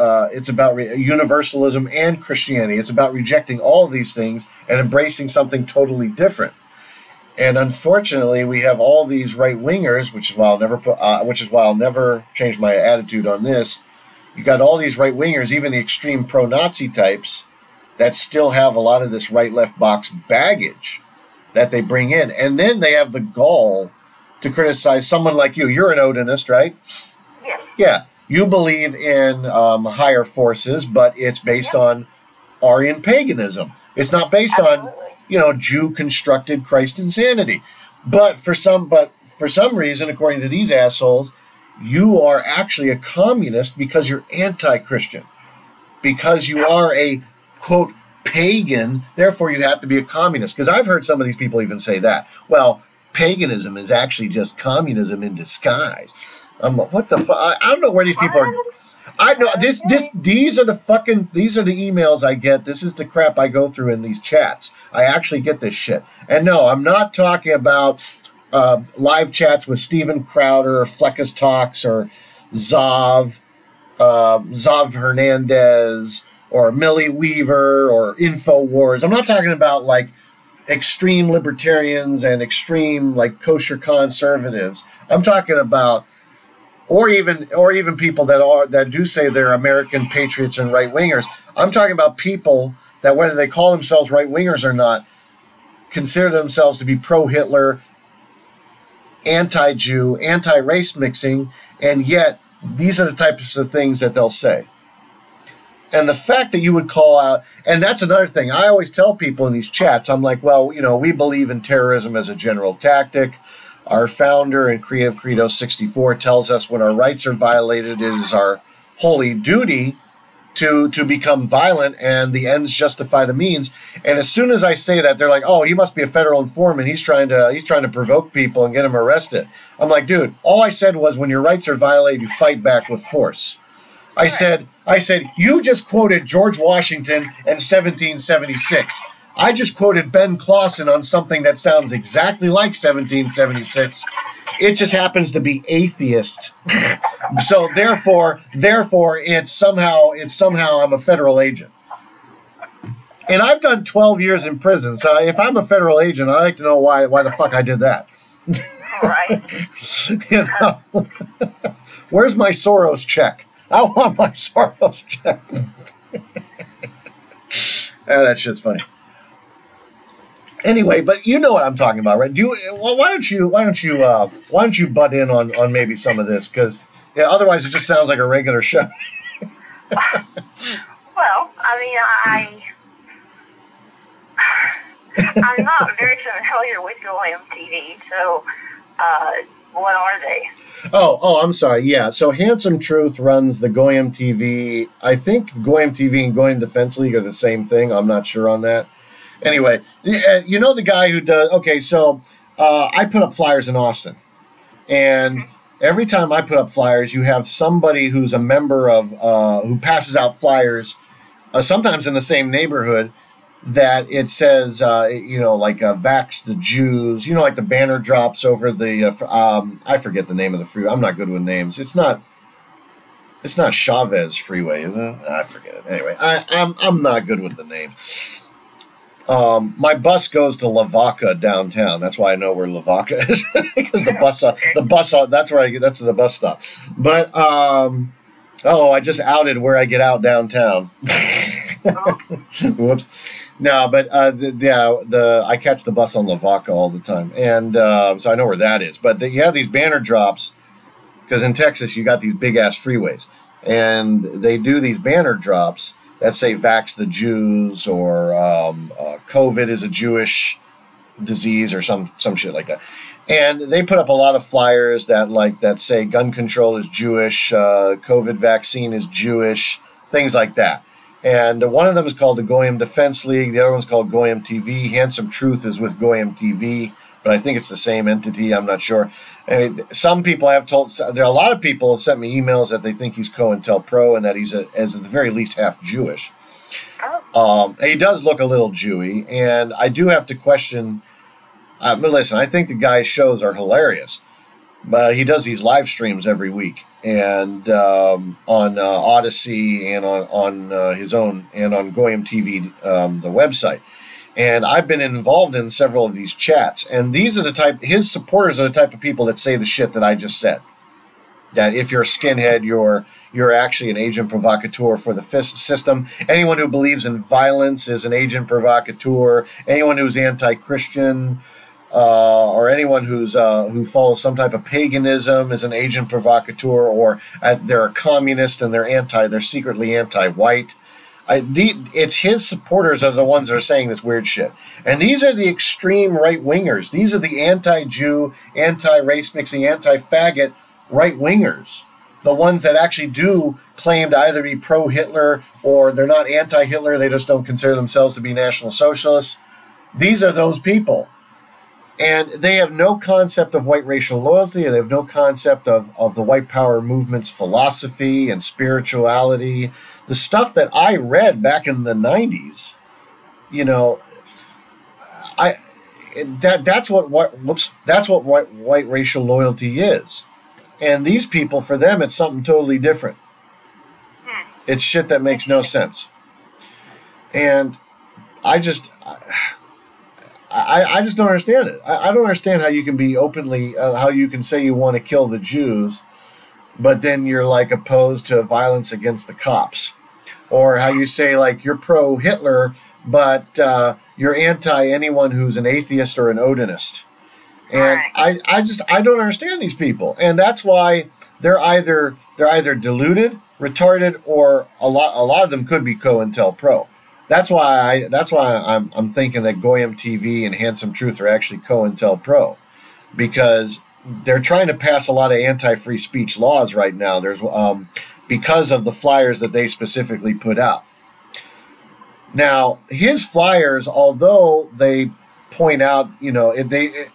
universalism and Christianity. It's about rejecting all of these things and embracing something totally different. And unfortunately, we have all these right-wingers, which is why I'll never change my attitude on this. You got all these right-wingers, even the extreme pro-Nazi types, that still have a lot of this right-left box baggage that they bring in. And then they have the gall to criticize someone like you. You're an Odinist, right? Yes. Yeah. You believe in higher forces, but it's based on Aryan paganism. It's not based on, Jew-constructed Christ insanity. But for some reason, according to these assholes, you are actually a communist because you're anti-Christian. Because you are a, quote, pagan, therefore you have to be a communist. Because I've heard some of these people even say that. Well, paganism is actually just communism in disguise. What the fuck? I don't know where these people are. I know these are the emails I get. This is the crap I go through in these chats. I actually get this shit. And no, I'm not talking about live chats with Steven Crowder or Fleckus Talks or Zav Hernandez or Millie Weaver or InfoWars. I'm not talking about like extreme libertarians and extreme like kosher conservatives. I'm talking about or even people that do say they're American patriots and right-wingers. I'm talking about people that, whether they call themselves right-wingers or not, consider themselves to be pro-Hitler, anti-Jew, anti-race mixing, and yet these are the types of things that they'll say. And the fact that you would call out, and that's another thing, I always tell people in these chats, I'm like, well, we believe in terrorism as a general tactic. Our founder and Creative Credo 64 tells us when our rights are violated, it is our holy duty to become violent, and the ends justify the means. And as soon as I say that, they're like, "Oh, he must be a federal informant. He's trying to provoke people and get them arrested." I'm like, dude, all I said was when your rights are violated, you fight back with force. I said, you just quoted George Washington in 1776. I just quoted Ben Clausen on something that sounds exactly like 1776. It just happens to be atheist. So therefore, it's somehow I'm a federal agent. And I've done 12 years in prison. So if I'm a federal agent, I'd like to know why the fuck I did that. All right. Where's my Soros check? I want my Soros check. That shit's funny. Anyway, but you know what I'm talking about, right? Why don't you butt in on maybe some of this, because otherwise it just sounds like a regular show. Well, I mean, I'm not very familiar with Goyim TV, so what are they? Oh, I'm sorry. Yeah, so Handsome Truth runs the Goyim TV. I think Goyim TV and Goyim Defense League are the same thing. I'm not sure on that. Anyway, you know the guy who does... Okay, so I put up flyers in Austin. And every time I put up flyers, you have somebody who's a member of... who passes out flyers, sometimes in the same neighborhood, that it says, like vax the Jews, like the banner drops over the, I forget the name of the freeway. I'm not good with names. It's not Chavez Freeway, is it? I forget it. Anyway, I'm not good with the name. My bus goes to Lavaca downtown. That's why I know where Lavaca is, because that's where I get. That's the bus stop. But I just outed where I get out downtown. Whoops. No, but I catch the bus on Lavaca all the time, and so I know where that is. But you have these banner drops because in Texas you got these big ass freeways, and they do these banner drops that say "Vax the Jews" or "COVID is a Jewish disease" or some shit like that. And they put up a lot of flyers that say gun control is Jewish, COVID vaccine is Jewish, things like that. And one of them is called the Goyim Defense League. The other one's called Goyim TV. Handsome Truth is with Goyim TV, but I think it's the same entity. I'm not sure. And some people have told, there are a lot of people have sent me emails that they think he's COINTELPRO and that he's as at the very least half Jewish. He does look a little Jewy, and I do have to question. But listen, I think the guy's shows are hilarious. But he does these live streams every week, and on Odyssey and on his own and on Goyim TV, the website. And I've been involved in several of these chats, and his supporters are the type of people that say the shit that I just said. That if you're a skinhead, you're actually an agent provocateur for the system. Anyone who believes in violence is an agent provocateur. Anyone who's anti-Christian. Or anyone who follows some type of paganism is an agent provocateur, or they're a communist and they're secretly anti-white. It's his supporters are the ones that are saying this weird shit, and these are the extreme right wingers. These are the anti-Jew, anti-race mixing, anti-faggot right wingers. The ones that actually do claim to either be pro-Hitler or they're not anti-Hitler. They just don't consider themselves to be National Socialists. These are those people. And they have no concept of white racial loyalty, and they have no concept of the white power movement's philosophy and spirituality. The stuff that I read back in the 90s, that's what white racial loyalty is. And these people, for them, it's something totally different. It's shit that makes no sense. And I just don't understand it. I don't understand how you can be openly, how you can say you want to kill the Jews, but then you're like opposed to violence against the cops. Or how you say like you're pro-Hitler, but you're anti anyone who's an atheist or an Odinist. And I don't understand these people. And that's why they're either deluded, retarded, or a lot of them could be COINTELPRO. That's why I'm thinking that Goyim TV and Handsome Truth are actually COINTELPRO, because they're trying to pass a lot of anti-free speech laws right now. There's because of the flyers that they specifically put out. Now, his flyers, although they point out, he and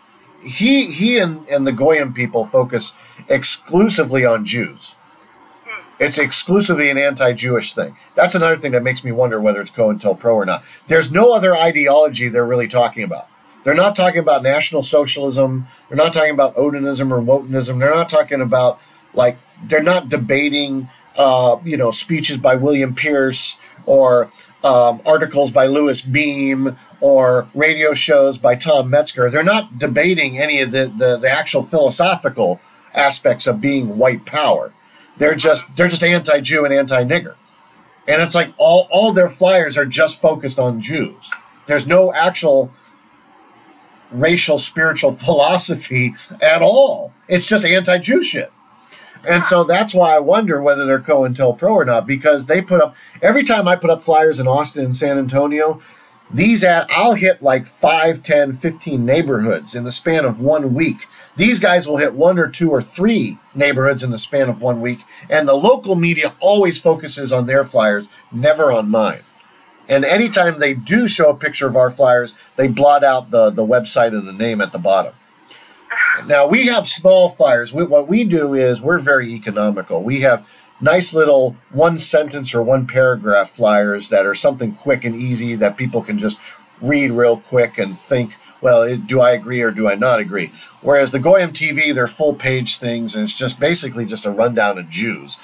the Goyim people focus exclusively on Jews. It's exclusively an anti-Jewish thing. That's another thing that makes me wonder whether it's COINTELPRO or not. There's no other ideology they're really talking about. They're not talking about National Socialism. They're not talking about Odinism or Wotanism. They're not talking about, they're not debating, speeches by William Pierce or articles by Louis Beam or radio shows by Tom Metzger. They're not debating any of the actual philosophical aspects of being white power. They're just anti-Jew and anti-nigger. And it's like all their flyers are just focused on Jews. There's no actual racial, spiritual philosophy at all. It's just anti-Jew shit. And so that's why I wonder whether they're COINTELPRO or not, because they put up, every time I put up flyers in Austin and San Antonio, I'll hit like 5, 10, 15 neighborhoods in the span of 1 week. These guys will hit 1 or 2 or 3 neighborhoods in the span of 1 week. And the local media always focuses on their flyers, never on mine. And anytime they do show a picture of our flyers, they blot out the website and the name at the bottom. Now, we have small flyers. What we do is we're very economical. We have nice little one sentence or one paragraph flyers that are something quick and easy that people can just read real quick and think, well, do I agree or do I not agree? Whereas the Goyim TV, they're full page things, and it's just basically just a rundown of Jews.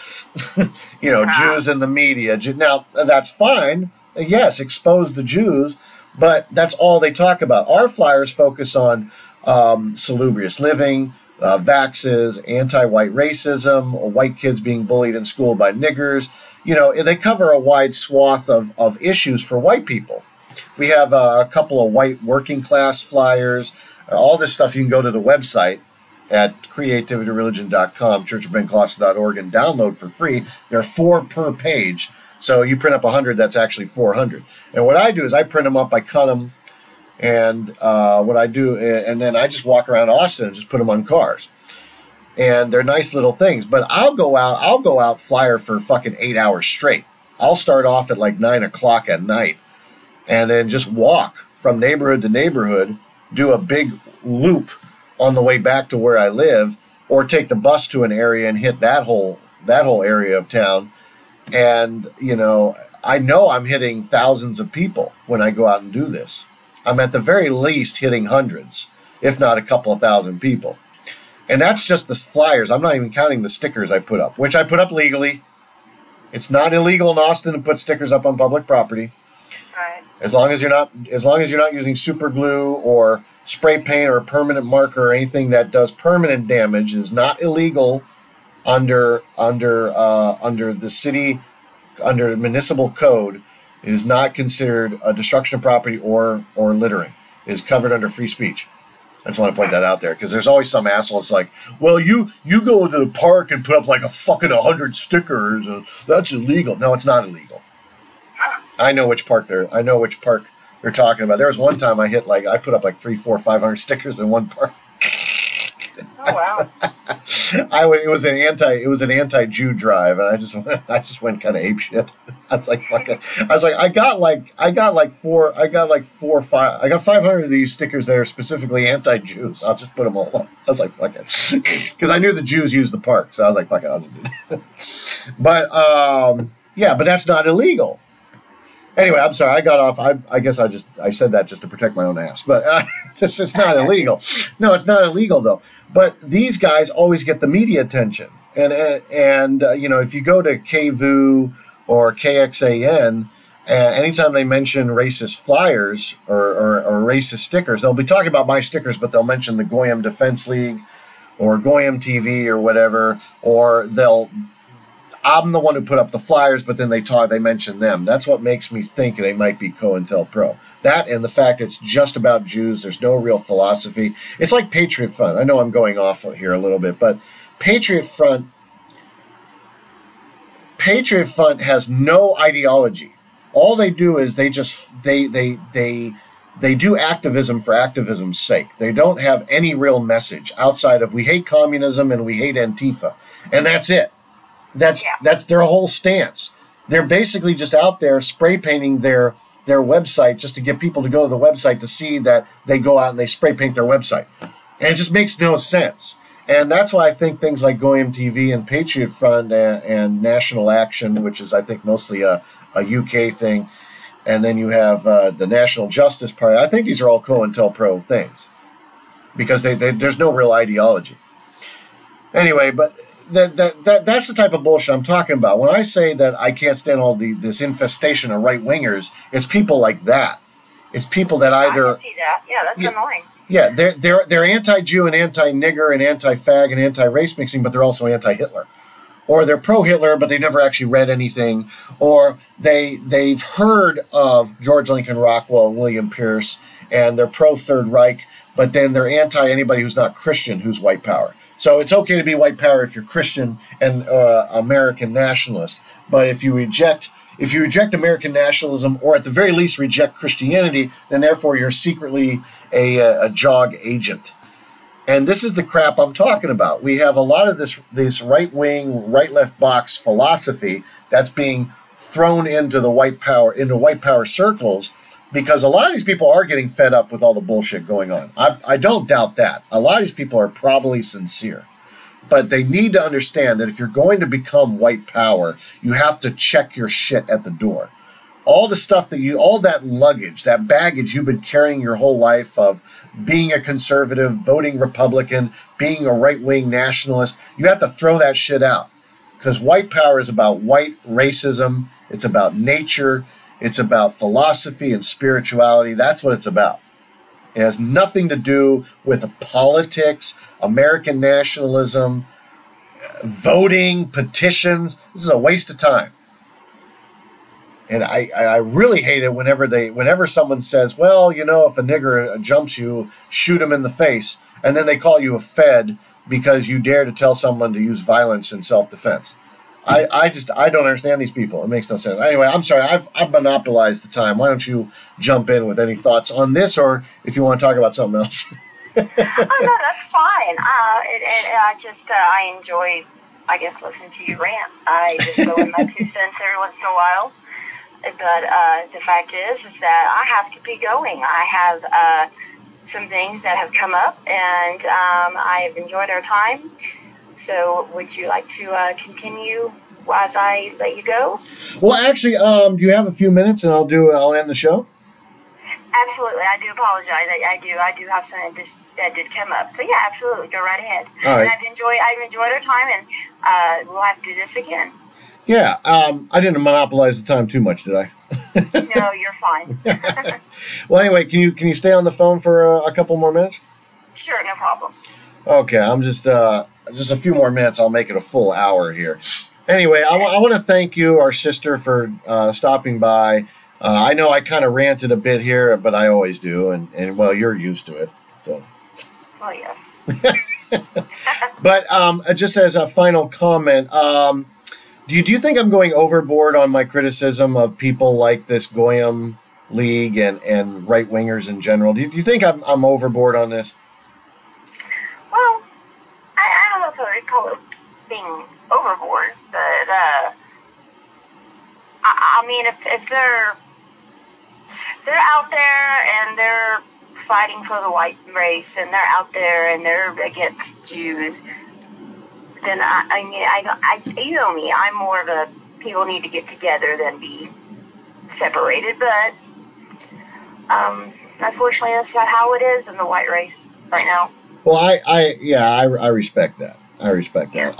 Jews in the media. Now, that's fine. Yes, expose the Jews, but that's all they talk about. Our flyers focus on salubrious living, vaxes, anti-white racism, or white kids being bullied in school by niggers. They cover a wide swath of issues for white people. We have a couple of white working class flyers. All this stuff you can go to the website at creativityreligion.com, churchofbencloss.org, and download for free. There are 4 per page. So you print up 100, that's actually 400. And what I do is I print them up, I cut them, and and then I just walk around Austin and just put them on cars. And they're nice little things. But I'll go out flyer for fucking 8 hours straight. I'll start off at like 9 o'clock at night and then just walk from neighborhood to neighborhood, do a big loop on the way back to where I live, or take the bus to an area and hit that whole area of town. And, I know I'm hitting thousands of people when I go out and do this. I'm at the very least hitting hundreds, if not a couple of thousand people. And that's just the flyers. I'm not even counting the stickers I put up, which I put up legally. It's not illegal in Austin to put stickers up on public property. Right. As long as you're not using super glue or spray paint or a permanent marker or anything that does permanent damage, is not illegal under the city, under municipal code. It is not considered a destruction of property or littering. It is covered under free speech. I just want to point that out there, because there's always some asshole that's like, well, you go to the park and put up like a fucking 100 stickers. That's illegal. No, it's not illegal. I know which park they're talking about. There was one time I put up like 300, 400, 500 stickers in one park. Oh wow! It was an anti-Jew drive, and I just went kind of apeshit. I was like, fuck it. I got 500 of these stickers that are specifically anti-Jews. I'll just put them all up. I was like, fuck it, because I knew the Jews used the park, so I was like, fuck it, I'll just do it. But but that's not illegal. Anyway, I'm sorry, I got off. I guess I said that just to protect my own ass. But it's not illegal. No, it's not illegal, though. But these guys always get the media attention. And if you go to KVU or KXAN, anytime they mention racist flyers or racist stickers, they'll be talking about my stickers, but they'll mention the Goyim Defense League or Goyim TV or whatever, or I'm the one who put up the flyers, but then they mention them. That's what makes me think they might be COINTELPRO. That and the fact it's just about Jews. There's no real philosophy. It's like Patriot Front. I know I'm going off here a little bit, but Patriot Front has no ideology. All they do is they do activism for activism's sake. They don't have any real message outside of we hate communism and we hate Antifa. And that's it. That's their whole stance. They're basically just out there spray painting their website just to get people to go to the website to see that they go out and they spray paint their website. And it just makes no sense. And that's why I think things like Goyim TV and Patriot Front and National Action, which is I think mostly a UK thing, and then you have the National Justice Party. I think these are all COINTELPRO things because there's no real ideology. Anyway, but that's the type of bullshit I'm talking about. When I say that I can't stand all this infestation of right-wingers, it's people like that. It's people that either... I can see that. Yeah, that's annoying. Yeah, they're anti-Jew and anti-nigger and anti-fag and anti-race mixing, but they're also anti-Hitler. Or they're pro-Hitler, but they never actually read anything. Or they've heard of George Lincoln Rockwell and William Pierce, and they're pro-Third Reich, but then they're anti-anybody who's not Christian who's white power. So it's okay to be white power if you're Christian and American nationalist. But if you reject American nationalism, or at the very least reject Christianity, then therefore you're secretly a JOG agent. And this is the crap I'm talking about. We have a lot of this right-wing, right-left box philosophy that's being thrown into white power circles, because a lot of these people are getting fed up with all the bullshit going on. I don't doubt that. A lot of these people are probably sincere. But they need to understand that if you're going to become white power, you have to check your shit at the door. All the stuff all that luggage, that baggage you've been carrying your whole life of being a conservative, voting Republican, being a right-wing nationalist, you have to throw that shit out. Because white power is about white racism. It's about nature. It's about philosophy and spirituality. That's what it's about. It has nothing to do with politics, American nationalism, voting, petitions. This is a waste of time. And I really hate it whenever someone says, well, if a nigger jumps you, shoot him in the face, and then they call you a Fed because you dare to tell someone to use violence in self-defense. I don't understand these people. It makes no sense. Anyway, I'm sorry. I've monopolized the time. Why don't you jump in with any thoughts on this, or if you want to talk about something else? Oh, no, that's fine. I enjoy, I guess, listening to you rant. I just go in my 2 cents every once in a while. But the fact is that I have to be going. I have some things that have come up, and I have enjoyed our time. So would you like to continue as I let you go? Well, actually, do you have a few minutes, and I'll end the show? Absolutely. I do apologize. I do have something that did come up. So yeah, absolutely. Go right ahead. All right. And I've enjoyed our time, and we'll have to do this again. Yeah. I didn't monopolize the time too much, did I? No, you're fine. Well, anyway, can you stay on the phone for a couple more minutes? Sure, no problem. Okay, I'm just a few more minutes. I'll make it a full hour here. Anyway, I want to thank you, our sister, for stopping by. I know I kind of ranted a bit here, but I always do, and well, you're used to it. So. Well, yes. But just as a final comment, do you think I'm going overboard on my criticism of people like this Goyim League and right-wingers in general? Do you think I'm overboard on this? Well, I don't know if I would call it being overboard, but I mean, if they're out there and they're fighting for the white race and they're out there and they're against Jews, then I you know me, I'm more of a people need to get together than be separated. But unfortunately, that's not how it is in the white race right now. Well, I respect that. I respect that.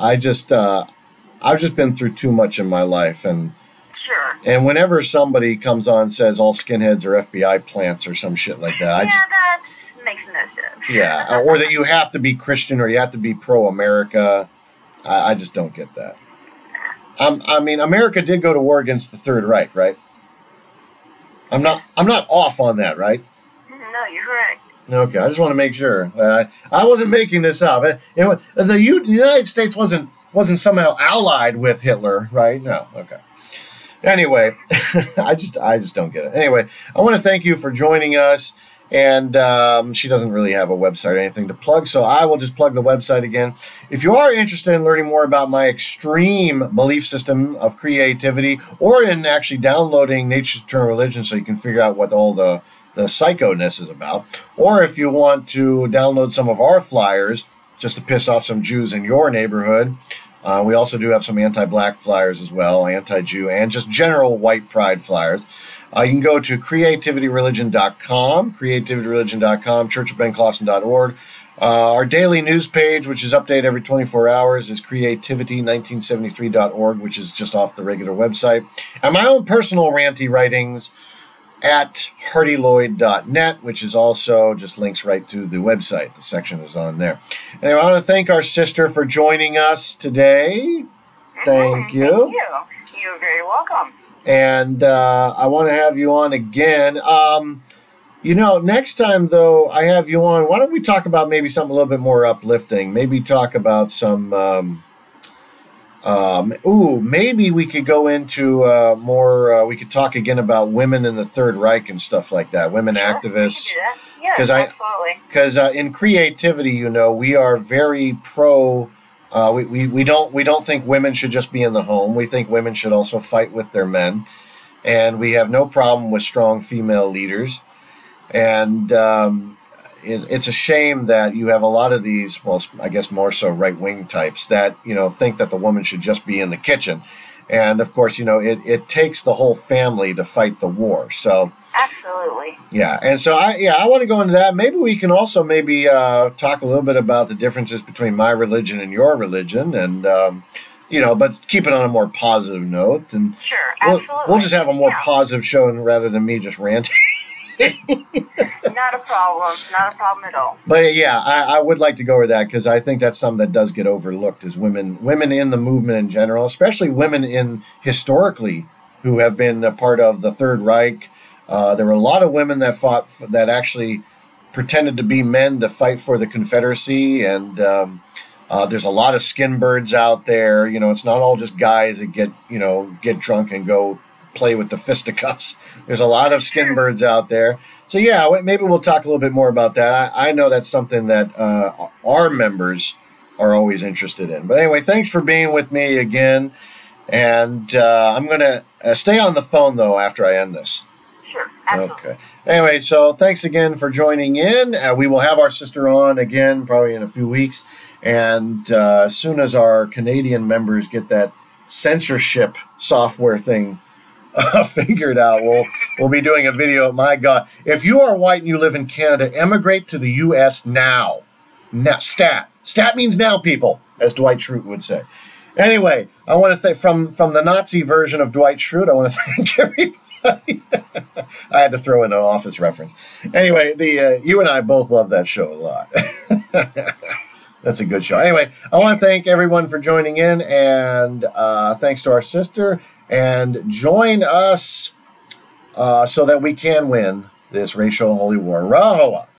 I've just been through too much in my life, and sure. And whenever somebody comes on and says all skinheads are FBI plants or some shit like that, that makes no sense. Yeah, or that you have to be Christian or you have to be pro-America. I just don't get that. I mean, America did go to war against the Third Reich, right? I'm not off on that, right? No, you're correct. Okay, I just want to make sure. I wasn't making this up. The United States wasn't somehow allied with Hitler, right? No. Okay. Anyway, I just don't get it. Anyway, I want to thank you for joining us. And she doesn't really have a website or anything to plug, so I will just plug the website again. If you are interested in learning more about my extreme belief system of creativity, or in actually downloading Nature's Eternal Religion so you can figure out what all the psychoness is about, or if you want to download some of our flyers just to piss off some Jews in your neighborhood, we also do have some anti-black flyers as well, anti-Jew, and just general white pride flyers. You can go to creativityreligion.com, churchofbenclawson.org. Our daily news page, which is updated every 24 hours, is creativity1973.org, which is just off the regular website. And my own personal ranty writings at hardylloyd.net, which is also just links right to the website. The section is on there. Anyway, I want to thank our sister for joining us today. Thank you. Thank you. You're very welcome. And I want to have you on again. Next time, though, I have you on, why don't we talk about maybe something a little bit more uplifting? Maybe talk about some, maybe we could go into more, we could talk again about women in the Third Reich and stuff like that, women activists. Yes, absolutely. Because in creativity, we are very pro. We don't think women should just be in the home. We think women should also fight with their men, and we have no problem with strong female leaders. And it's a shame that you have a lot of these, well, I guess more so right-wing types that, think that the woman should just be in the kitchen. And, of course, it takes the whole family to fight the war. So absolutely. Yeah. And so, I want to go into that. Maybe we can also talk a little bit about the differences between my religion and your religion. And, but keep it on a more positive note. And sure, absolutely. We'll just have a more positive show rather than me just ranting. Not a problem. Not a problem at all. But yeah, I would like to go over that because I think that's something that does get overlooked is women in the movement in general, especially women historically who have been a part of the Third Reich. There were a lot of women that fought that actually pretended to be men to fight for the Confederacy, and there's a lot of skin birds out there. It's not all just guys that get drunk and go play with the fisticuffs. There's a lot of skin birds out there. So yeah, maybe we'll talk a little bit more about that. I know that's something that our members are always interested in. But anyway, thanks for being with me again. And I'm going to stay on the phone, though, after I end this. Sure, absolutely. Okay. Anyway, so thanks again for joining in. We will have our sister on again probably in a few weeks. And as soon as our Canadian members get that censorship software thing figured out, we'll be doing a video. My God, if you are white and you live in Canada, emigrate to the U.S. now. Stat means now, people, as Dwight Schrute would say. Anyway, I want to thank from the Nazi version of Dwight Schrute. I want to thank everybody. I had to throw in an Office reference. Anyway, you and I both love that show a lot. That's a good show. Anyway, I want to thank everyone for joining in, and thanks to our sister. And join us so that we can win this racial holy war. Rahowa.